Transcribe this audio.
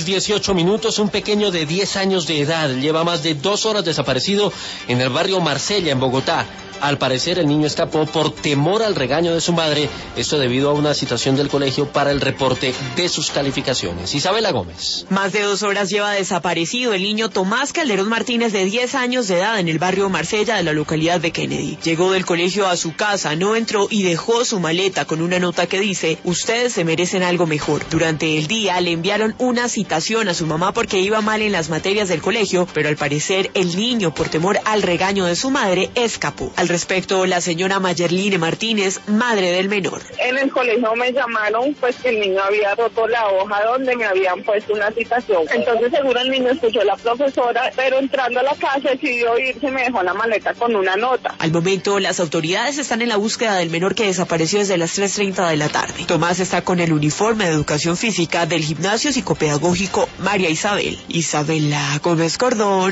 6:18, un pequeño de 10 años de edad lleva más de 2 horas desaparecido en el barrio Marsella, en Bogotá. Al parecer el niño escapó por temor al regaño de su madre, esto debido a una citación del colegio para el reporte de sus calificaciones. Isabela Gómez. Más de 2 horas lleva desaparecido el niño Tomás Calderón Martínez, de 10 años de edad, en el barrio Marsella de la localidad de Kennedy. Llegó del colegio a su casa, no entró y dejó su maleta con una nota que dice: ustedes se merecen algo mejor. Durante el día le enviaron una citación a su mamá porque iba mal en las materias del colegio, pero al parecer el niño, por temor al regaño de su madre, escapó. Al respecto, la señora Mayerline Martínez, madre del menor. En el colegio me llamaron pues que el niño había roto la hoja donde me habían puesto una citación. Entonces seguro el niño escuchó a la profesora, pero entrando a la casa decidió irse y me dejó la maleta con una nota. Al momento, las autoridades están en la búsqueda del menor que desapareció desde las 3:30 de la tarde. Tomás está con el uniforme de educación física del gimnasio psicopedagógico María Isabel. Isabela Gómez Cordón.